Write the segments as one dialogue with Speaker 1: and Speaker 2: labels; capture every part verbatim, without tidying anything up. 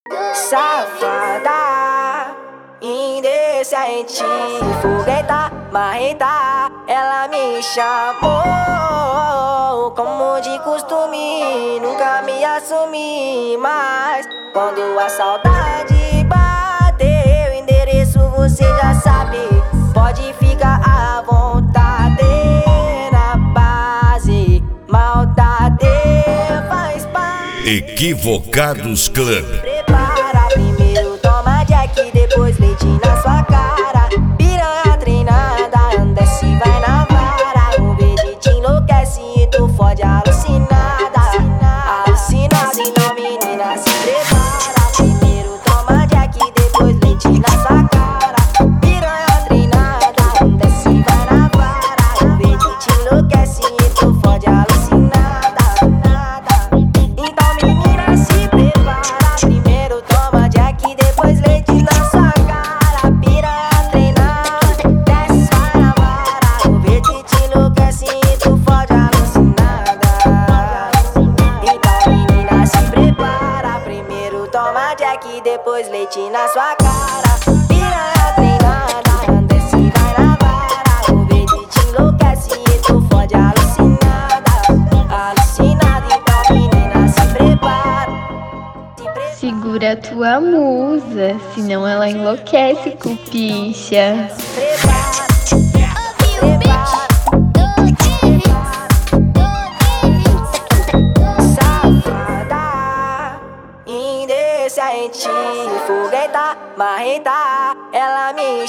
Speaker 1: Safada, indecente, fogueta, marreta, ela me chamou como de costume, nunca me assumi, mas quando a saudade bater, o endereço você já sabe, pode ficar à vontade, na base, maldade faz parte.
Speaker 2: Equivocados Club.
Speaker 1: Prepara, primeiro toma Jack, depois leite na sua cara. Piranha treinada, desce e vai na vara. O verde te enlouquece e tu fode alucinada. Alucinada, então menina se prepara. Primeiro toma Jack, depois leite na sua cara. Piranha treinada, desce e vai na vara. O verde te enlouquece e tu fode alucinada. Então menina se prepara. Primeiro toma Jack, depois leite na sua cara. Piranha treinada, desce vai na vara. O verde te enlouquece e tu fode alucinada. Então menina se prepara. Primeiro toma Jack, depois leite na sua cara. Piranha treinada, desce vai na vara. O verde te enlouquece e tu fode alucinada. Alucinada, então menina se prepara. Se prepara.
Speaker 3: Segura a tua musa, senão ela enlouquece, cupicha.
Speaker 1: Prepara, prepara, safada, indecente, fogueta, marreta, ela me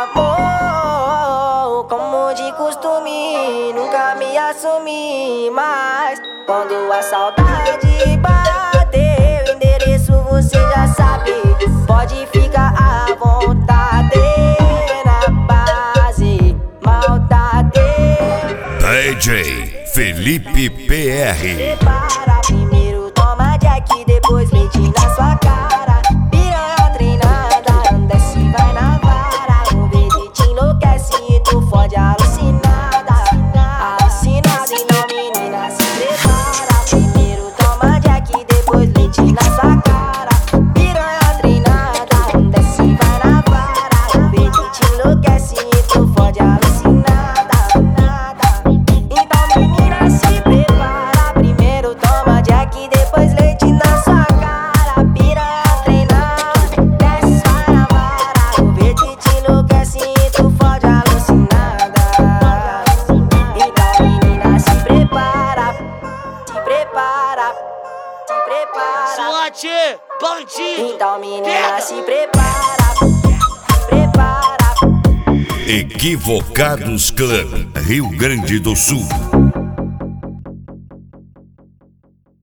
Speaker 1: chamou como de costume, nunca me assumi, mas quando a saudade bater, o endereço você já sabe, pode ficar à vontade, na base, maldade.
Speaker 2: D J Felipe P R.
Speaker 1: Prepara, primeiro toma Jack, depois leite na sua cara. Piranha treinada, desce e vai na vara. O verde te enlouquece e tu fode alucinada. Alucinada, então menina se prepara. Primeiro toma Jack, depois leite na sua cara. Piranha treinada, desce e vai na vara. O verde te enlouquece e tu fode alucinada. Então menina se prepara. Primeiro toma Jack, depois leite na sua cara. Piranha treinada, desce vai na vara. O verde te enlouquece e tu fode alucinada. Então menina se prepara. Se prepara. Se prepara.
Speaker 4: SWAT, bandido.
Speaker 1: Então menina
Speaker 4: Pega.
Speaker 1: se prepara. Se prepara.
Speaker 2: Equivocados Club, Rio Grande do Sul.